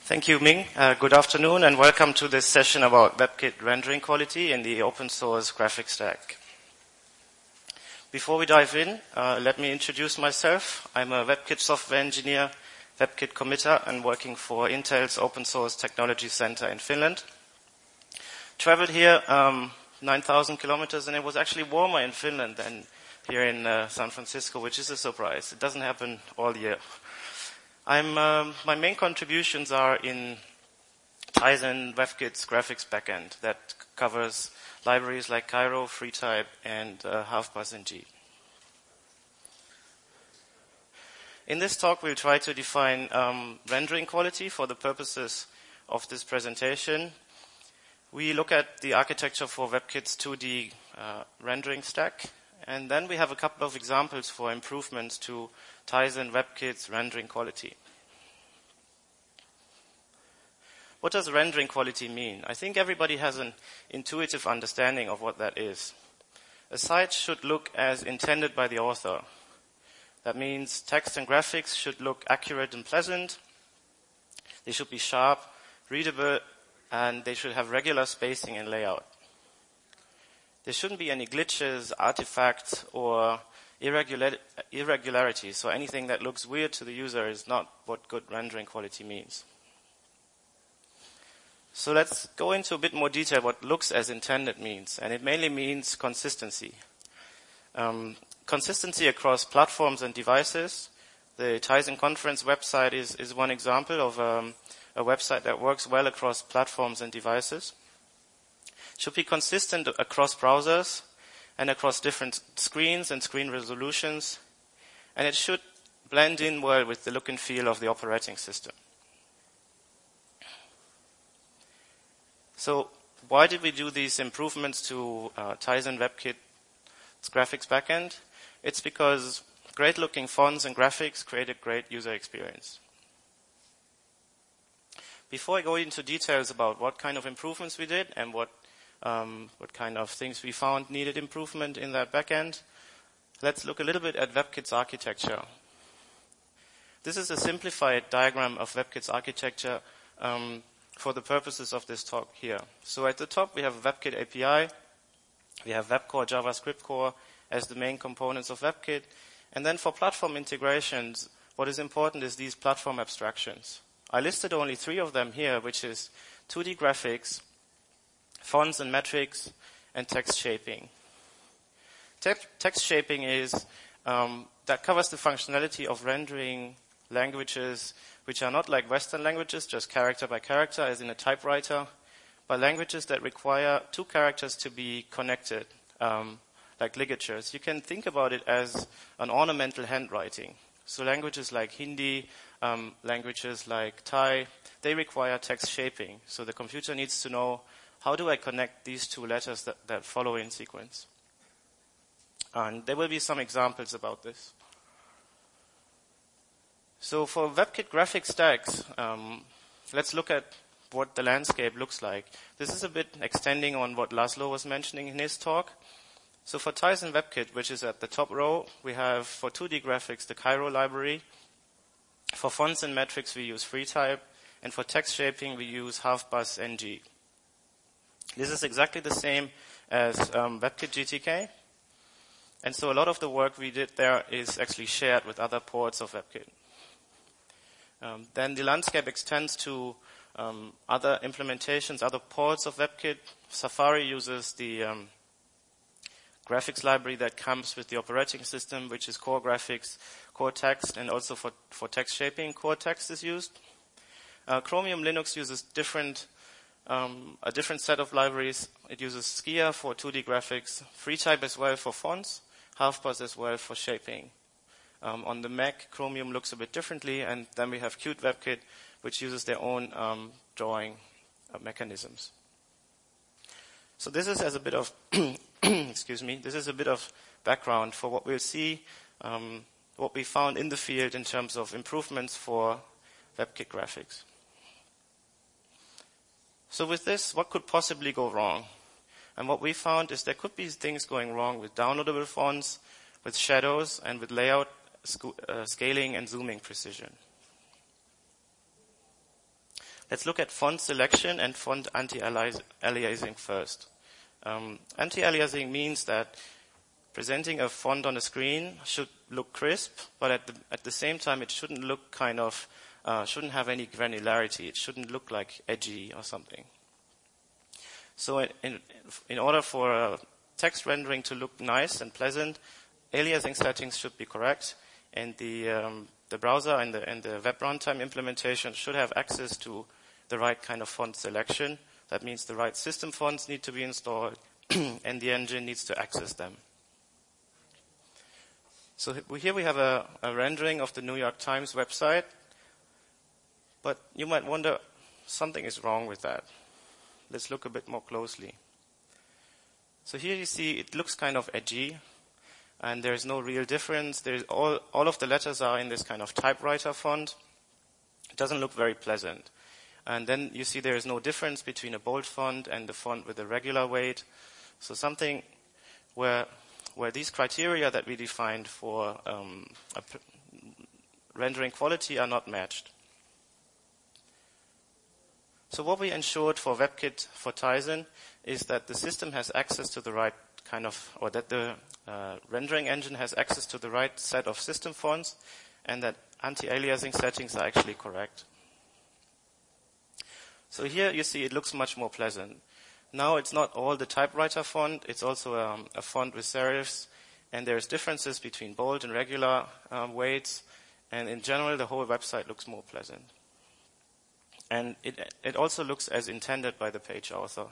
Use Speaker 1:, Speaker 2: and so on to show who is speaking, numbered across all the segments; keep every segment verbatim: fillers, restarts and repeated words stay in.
Speaker 1: Thank you, Ming. Uh, good afternoon and welcome to this session about WebKit rendering quality in the open source graphics stack. Before we dive in, uh, let me introduce myself. I'm a WebKit software engineer, WebKit committer, and working for Intel's Open Source Technology Center in Finland. Traveled here um, nine thousand kilometers, and it was actually warmer in Finland than here in uh, San Francisco, which is a surprise. It doesn't happen all year. I'm, um, my main contributions are in Tizen WebKit's graphics backend that covers libraries like Cairo, FreeType, and uh, HalfBuzNG. In this talk, we'll try to define um, rendering quality for the purposes of this presentation. We look at the architecture for WebKit's two D uh, rendering stack, and then we have a couple of examples for improvements to Tizen WebKit's rendering quality. What does rendering quality mean? I think everybody has an intuitive understanding of what that is. A site should look as intended by the author. That means text and graphics should look accurate and pleasant. They should be sharp, readable, and they should have regular spacing and layout. There shouldn't be any glitches, artifacts, or irregular, irregularities. So anything that looks weird to the user is not what good rendering quality means. So let's go into a bit more detail what looks as intended means. And it mainly means consistency. Um, consistency across platforms and devices. The Tizen Conference website is, is one example of um, a website that works well across platforms and devices. It should be consistent across browsers and across different screens and screen resolutions. And it should blend in well with the look and feel of the operating system. So why did we do these improvements to uh, Tizen WebKit's graphics backend? It's because great-looking fonts and graphics create a great user experience. Before I go into details about what kind of improvements we did and what um, what kind of things we found needed improvement in that backend, let's look a little bit at WebKit's architecture. This is a simplified diagram of WebKit's architecture um, for the purposes of this talk here. So at the top we have WebKit A P I, we have WebCore, JavaScript core as the main components of WebKit, and then for platform integrations, what is important is these platform abstractions. I listed only three of them here, which is two D graphics, fonts and metrics, and text shaping. Te- text shaping is, um, that covers the functionality of rendering languages which are not like Western languages, just character by character, as in a typewriter, but languages that require two characters to be connected, um, like ligatures. You can think about it as an ornamental handwriting. So languages like Hindi, um, languages like Thai, they require text shaping. So the computer needs to know, how do I connect these two letters that, that follow in sequence? And there will be some examples about this. So for WebKit graphic stacks, um, let's look at what the landscape looks like. This is a bit extending on what Laszlo was mentioning in his talk. So for Tizen WebKit, which is at the top row, we have for two D graphics the Cairo library. For fonts and metrics, we use FreeType. And for text shaping, we use HalfBuzNG. This is exactly the same as um, WebKit G T K. And so a lot of the work we did there is actually shared with other ports of WebKit. Um, then the landscape extends to um, other implementations, other ports of WebKit. Safari uses the um, graphics library that comes with the operating system, which is Core Graphics, Core Text, and also for, for text shaping, Core Text is used. Uh, Chromium Linux uses different, um, a different set of libraries. It uses Skia for two D graphics, FreeType as well for fonts, HalfBuz as well for shaping. Um, on the Mac, Chromium looks a bit differently, and then we have Qt WebKit, which uses their own um, drawing uh, mechanisms. So this is as a bit of, excuse me, this is a bit of background for what we'll see, um, what we found in the field in terms of improvements for WebKit graphics. So with this, what could possibly go wrong? And what we found is there could be things going wrong with downloadable fonts, with shadows, and with layout, sc- uh, scaling, and zooming precision. Let's look at font selection and font anti-aliasing first. Um, anti-aliasing means that presenting a font on a screen should look crisp, but at the, at the same time it shouldn't look kind of, uh, shouldn't have any granularity. It shouldn't look like edgy or something. So in, in, in order for a text rendering to look nice and pleasant, aliasing settings should be correct, and the, um, the browser and the, and the web runtime implementation should have access to the right kind of font selection. That means the right system fonts need to be installed, and the engine needs to access them. So here we have a, a rendering of the New York Times website, but you might wonder, something is wrong with that. Let's look a bit more closely. So here you see it looks kind of edgy, and there's no real difference. There's all, all of the letters are in this kind of typewriter font. It doesn't look very pleasant. And then you see there is no difference between a bold font and the font with a regular weight. So something where where these criteria that we defined for um, a rendering quality are not matched. So what we ensured for WebKit for Tizen is that the system has access to the right kind of, or that the uh, rendering engine has access to the right set of system fonts, and that anti-aliasing settings are actually correct. So here you see it looks much more pleasant. Now it's not all the typewriter font, it's also um, a font with serifs, and there's differences between bold and regular um, weights, and in general the whole website looks more pleasant. And it, it also looks as intended by the page author.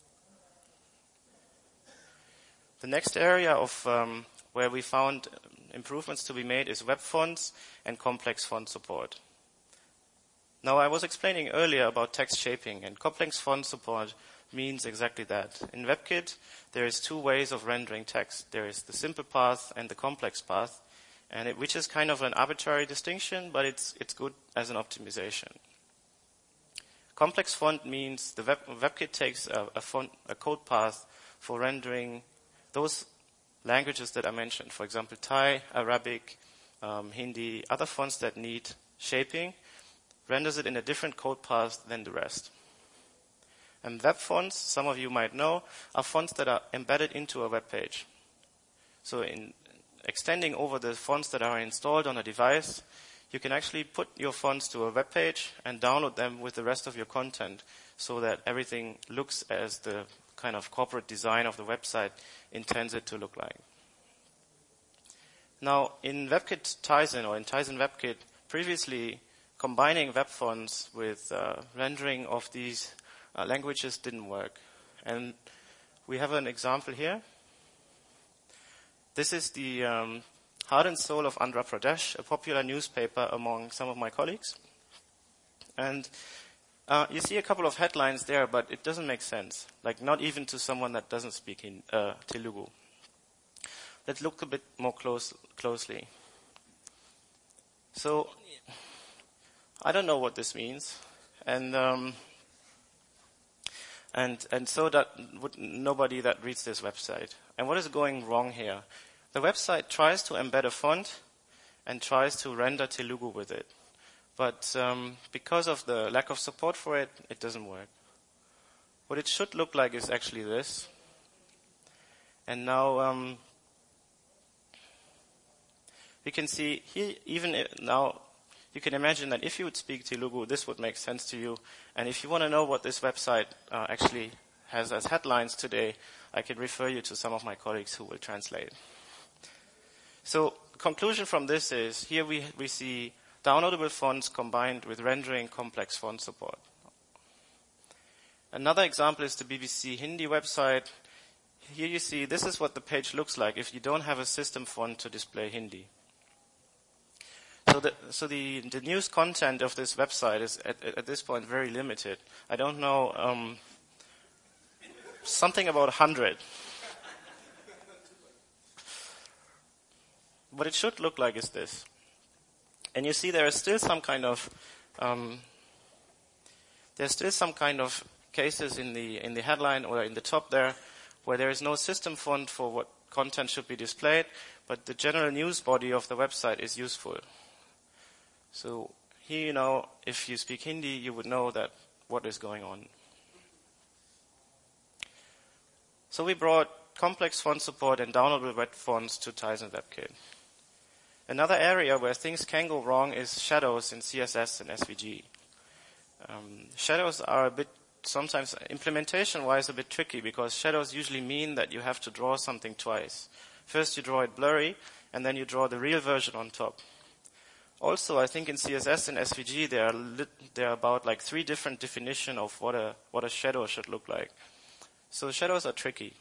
Speaker 1: The next area of um, where we found improvements to be made is web fonts and complex font support. Now, I was explaining earlier about text shaping, and complex font support means exactly that. In WebKit, there is two ways of rendering text. There is the simple path and the complex path, and it, which is kind of an arbitrary distinction, but it's it's good as an optimization. Complex font means the web, WebKit takes a, a, font, a code path for rendering those languages that I mentioned. For example, Thai, Arabic, um, Hindi, other fonts that need shaping, renders it in a different code path than the rest. And web fonts, some of you might know, are fonts that are embedded into a web page. So in extending over the fonts that are installed on a device, you can actually put your fonts to a web page and download them with the rest of your content so that everything looks as the kind of corporate design of the website intends it to look like. Now, in WebKit Tizen or in Tizen WebKit, previously combining web fonts with uh, rendering of these uh, languages didn't work. And we have an example here. This is the um, Heart and Soul of Andhra Pradesh, a popular newspaper among some of my colleagues. And uh, you see a couple of headlines there, but it doesn't make sense. Like, not even to someone that doesn't speak in uh, Telugu. Let's look a bit more close, closely. So, I don't know what this means, and um, and and so that would nobody that reads this website. And what is going wrong here? The website tries to embed a font and tries to render Telugu with it, but um, because of the lack of support for it, it doesn't work. What it should look like is actually this. And now um, we can see here, even now. You can imagine that if you would speak Telugu, this would make sense to you. And if you want to know what this website uh, actually has as headlines today, I can refer you to some of my colleagues who will translate. So, conclusion from this is, here we, we see downloadable fonts combined with rendering complex font support. Another example is the B B C Hindi website. Here you see, this is what the page looks like if you don't have a system font to display Hindi. So, the, so the, the news content of this website is at, at this point very limited. I don't know, um, something about one hundred. What it should look like is this. And you see there is still some kind of, um, there's still some kind of cases in the, in the headline or in the top there where there is no system font for what content should be displayed, but the general news body of the website is useful. So here, you know, if you speak Hindi, you would know that what is going on. So we brought complex font support and downloadable web fonts to Tizen WebKit. Another area where things can go wrong is shadows in C S S and S V G. Um, shadows are a bit, sometimes implementation-wise, a bit tricky, because shadows usually mean that you have to draw something twice. First you draw it blurry, and then you draw the real version on top. Also, I think in C S S and S V G there are lit, there are about like three different definitions of what a what a shadow should look like. So shadows are tricky.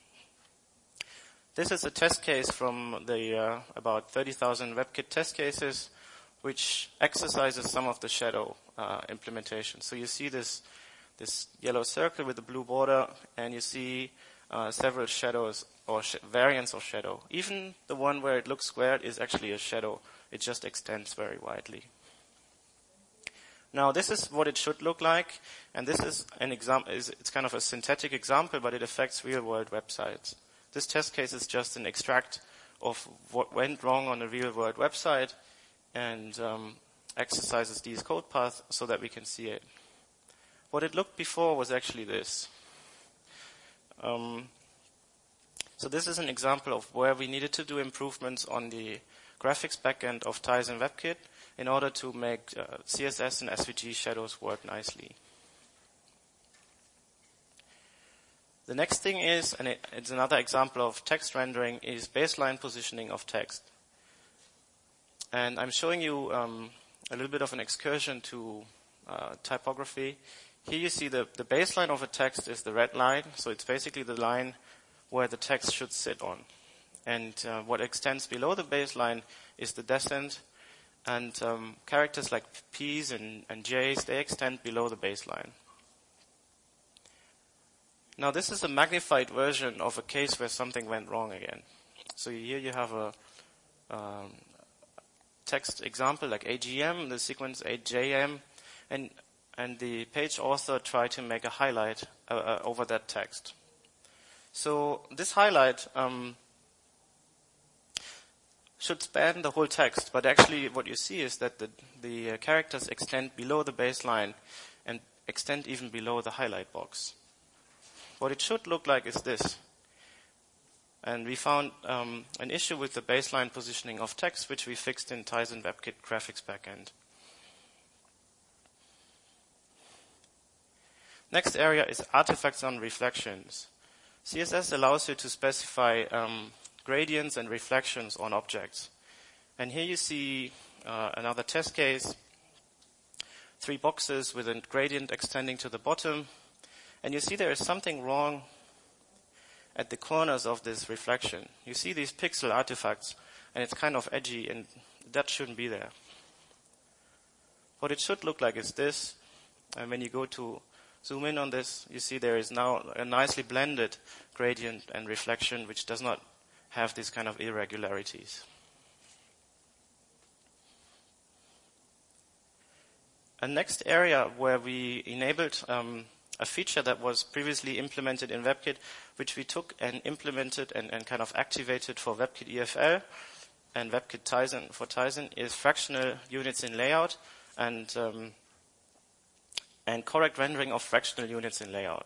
Speaker 1: This is a test case from the uh, about thirty thousand WebKit test cases, which exercises some of the shadow uh, implementation. So you see this this yellow circle with the blue border, and you see uh, several shadows or sh- variants of shadow. Even the one where it looks squared is actually a shadow. It just extends very widely. Now, this is what it should look like, and this is an example. It's kind of a synthetic example, but it affects real-world websites. This test case is just an extract of what went wrong on a real-world website, and um, exercises these code paths so that we can see it. What it looked before was actually this. Um, so this is an example of where we needed to do improvements on the graphics backend of Tizen WebKit in order to make uh, C S S and S V G shadows work nicely. The next thing is, and it, it's another example of text rendering, is baseline positioning of text. And I'm showing you um, a little bit of an excursion to uh, typography. Here you see the, the baseline of a text is the red line, so it's basically the line where the text should sit on. And uh, what extends below the baseline is the descent, and um, characters like P's and, and J's, they extend below the baseline. Now this is a magnified version of a case where something went wrong again. So here you have a um, text example like A G M, the sequence A J M, and and the page author tried to make a highlight uh, uh, over that text. So this highlight um, should span the whole text, but actually what you see is that the, the uh, characters extend below the baseline and extend even below the highlight box. What it should look like is this. And we found um, an issue with the baseline positioning of text, which we fixed in Tizen WebKit graphics backend. Next area is artifacts and reflections. C S S allows you to specify um, gradients and reflections on objects. And here you see uh, another test case, three boxes with a gradient extending to the bottom. And you see there is something wrong at the corners of this reflection. You see these pixel artifacts, and it's kind of edgy, and that shouldn't be there. What it should look like is this. And when you go to zoom in on this, you see there is now a nicely blended gradient and reflection, which does not have these kind of irregularities. A next area where we enabled um, a feature that was previously implemented in WebKit, which we took and implemented and, and kind of activated for WebKit E F L and WebKit Tizen for Tizen, is fractional units in layout and um, and correct rendering of fractional units in layout.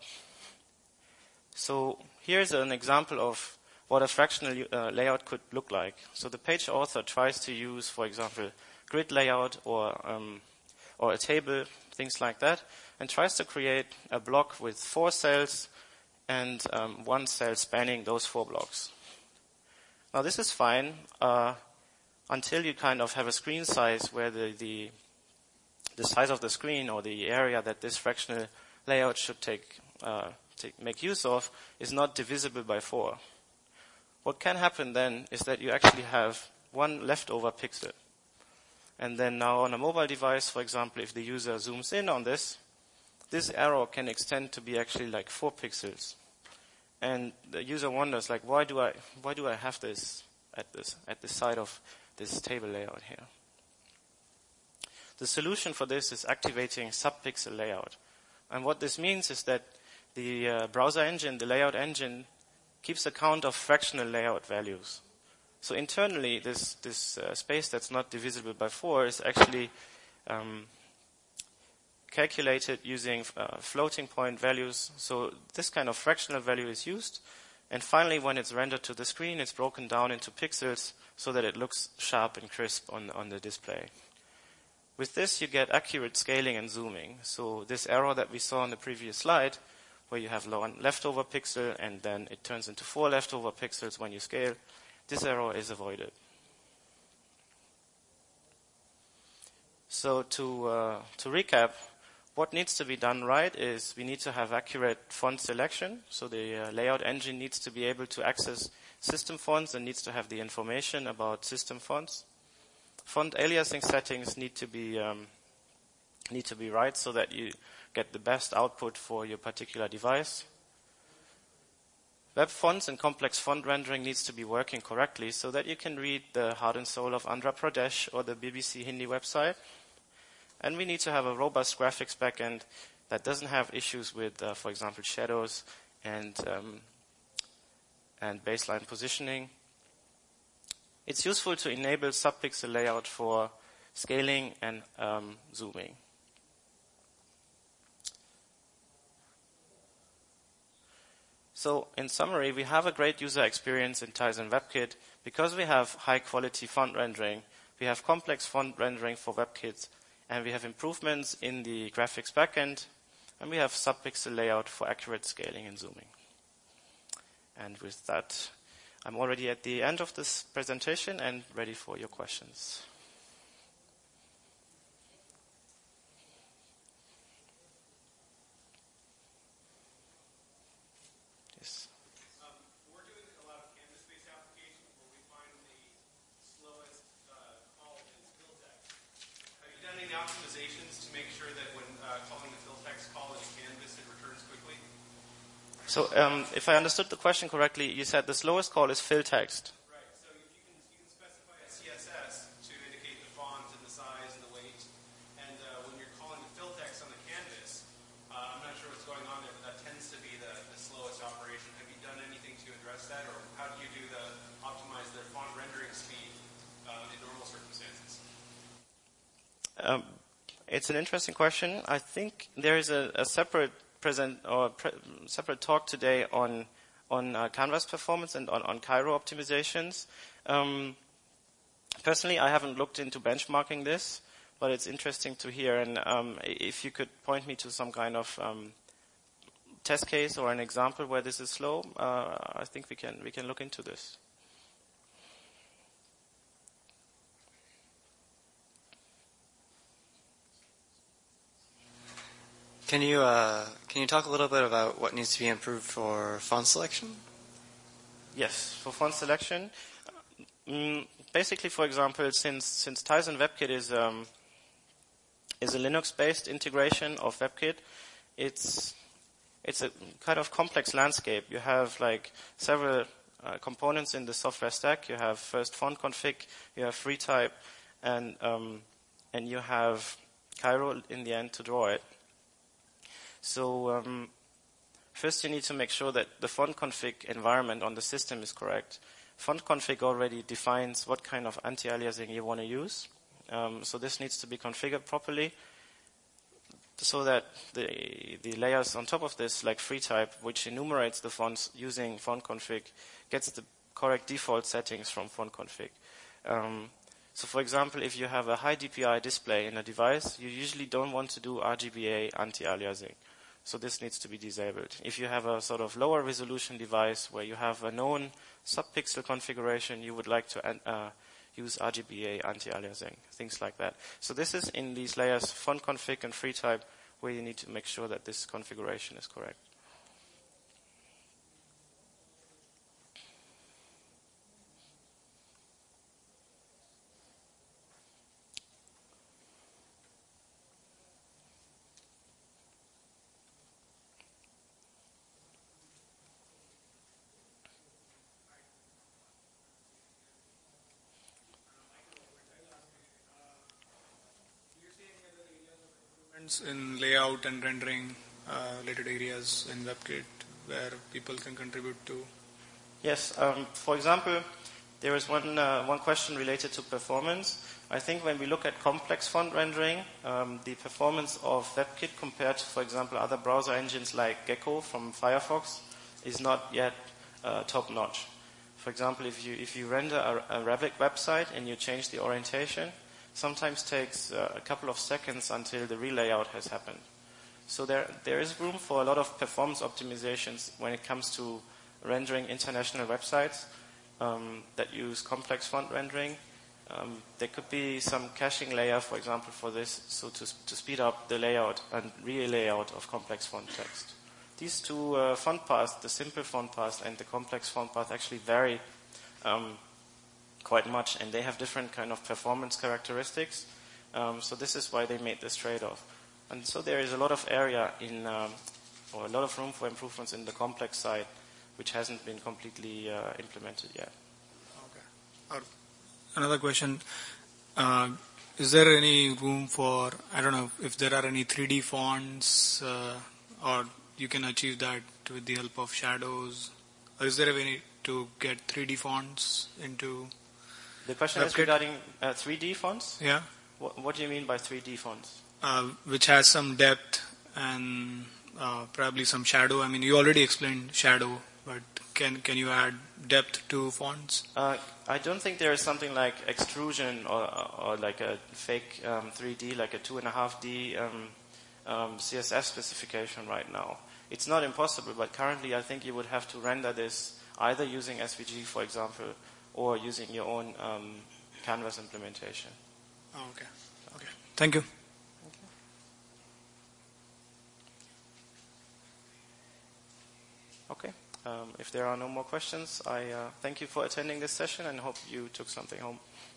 Speaker 1: So here's an example of what a fractional uh, layout could look like. So the page author tries to use, for example, grid layout or um, or a table, things like that, and tries to create a block with four cells and um, one cell spanning those four blocks. Now this is fine uh, until you kind of have a screen size where the, the the size of the screen or the area that this fractional layout should take, uh, take make use of is not divisible by four. What can happen then is that you actually have one leftover pixel. And then now on a mobile device, for example, if the user zooms in on this, this arrow can extend to be actually like four pixels. And the user wonders, like, why do I why do I have this at this at the side of this table layout here? The solution for this is activating subpixel layout. And what this means is that the uh, browser engine, the layout engine, keeps a count of fractional layout values. So internally, this, this uh, space that's not divisible by four is actually um, calculated using uh, floating point values. So this kind of fractional value is used. And finally, when it's rendered to the screen, it's broken down into pixels so that it looks sharp and crisp on, on the display. With this, you get accurate scaling and zooming. So this error that we saw on the previous slide, where you have one leftover pixel and then it turns into four leftover pixels when you scale, this error is avoided. So to, uh, to recap, what needs to be done right is we need to have accurate font selection. So the uh, layout engine needs to be able to access system fonts and needs to have the information about system fonts. Font aliasing settings need to be um, need to be right so that you get the best output for your particular device. Web fonts and complex font rendering needs to be working correctly so that you can read the heart and soul of Andhra Pradesh or the B B C Hindi website. And we need to have a robust graphics backend that doesn't have issues with, uh, for example, shadows and um, and baseline positioning. It's useful to enable subpixel layout for scaling and um, zooming. So in summary, we have a great user experience in Tizen WebKit because we have high quality font rendering, we have complex font rendering for WebKit, and we have improvements in the graphics backend, and we have subpixel layout for accurate scaling and zooming. And with that, I'm already at the end of this presentation and ready for your questions. Yes.
Speaker 2: Um, we're doing a lot of canvas-based applications where we find the slowest uh, call is fill text. Have you done any optimizations to make sure that when uh, calling the fill text call in Canvas, it returns quickly?
Speaker 1: So um, if I understood the question correctly, you said the slowest call is fill text.
Speaker 2: Right. So if you can, you can specify a C S S to indicate the font and the size and the weight. And uh, when you're calling the fill text on the canvas, uh, I'm not sure what's going on there, but that tends to be the, the slowest operation. Have you done anything to address that, or how do you do the optimize the font rendering speed uh, in normal circumstances?
Speaker 1: Um, it's an interesting question. I think there is a, a separate present or pre- separate talk today on on uh, Canvas performance and on, on Cairo optimizations. Um, personally, I haven't looked into benchmarking this, but it's interesting to hear. And um, if you could point me to some kind of um, test case or an example where this is slow, uh, I think we can we can look into this.
Speaker 3: Can you uh, can you talk a little bit about what needs to be improved for font selection?
Speaker 1: Yes, for font selection, um, basically, for example, since since Tizen WebKit is um, is a Linux-based integration of WebKit, it's it's a kind of complex landscape. You have like several uh, components in the software stack. You have first font config, you have free type, and um, and you have Cairo in the end to draw it. So um, first you need to make sure that the font config environment on the system is correct. Font config already defines what kind of anti-aliasing you want to use. Um, so this needs to be configured properly so that the, the layers on top of this, like free type, which enumerates the fonts using font config, gets the correct default settings from font config. Um, so for example, if you have a high D P I display in a device, you usually don't want to do R G B A anti-aliasing. So this needs to be disabled. If you have a sort of lower resolution device where you have a known subpixel configuration, you would like to uh, use R G B A anti-aliasing, things like that. So this is in these layers, font config and free type, where you need to make sure that this configuration is correct.
Speaker 2: In layout and rendering uh, related areas in WebKit where people can contribute to?
Speaker 1: Yes, um, for example, There is one uh, one question related to performance. I think when we look at complex font rendering, um, the performance of WebKit compared to, for example, other browser engines like Gecko from Firefox is not yet uh, top-notch. For example, if you if you render a, a Revit website and you change the orientation, sometimes takes uh, a couple of seconds until the relayout has happened. So there there is room for a lot of performance optimizations when it comes to rendering international websites um, that use complex font rendering. Um, there could be some caching layer, for example, for this, so to to speed up the layout and re-layout of complex font text. These two uh, font paths, the simple font path and the complex font path, actually vary um, quite much, and they have different kind of performance characteristics. Um, so this is why they made this trade-off. And so there is a lot of area in, um, or a lot of room for improvements in the complex side, which hasn't been completely uh, implemented yet.
Speaker 4: Okay. Uh, another question. Uh, is there any room for, I don't know, if there are any three D fonts, uh, or you can achieve that with the help of shadows? Or is there a way to get three D fonts into
Speaker 1: The question
Speaker 4: WebKit?
Speaker 1: is regarding uh, three D fonts?
Speaker 4: Yeah.
Speaker 1: What, what do you mean by three D fonts?
Speaker 4: Uh, which has some depth and uh, probably some shadow. I mean, you already explained shadow, but can can you add depth to fonts?
Speaker 1: Uh, I don't think there is something like extrusion or, or like a fake um, three D, like a two and a half D um, um, C S S specification right now. It's not impossible, but currently I think you would have to render this either using S V G, for example, or using your own um, Canvas implementation.
Speaker 4: Oh, okay. Okay. Thank you.
Speaker 1: Okay. Um, if there are no more questions, I uh, thank you for attending this session and hope you took something home.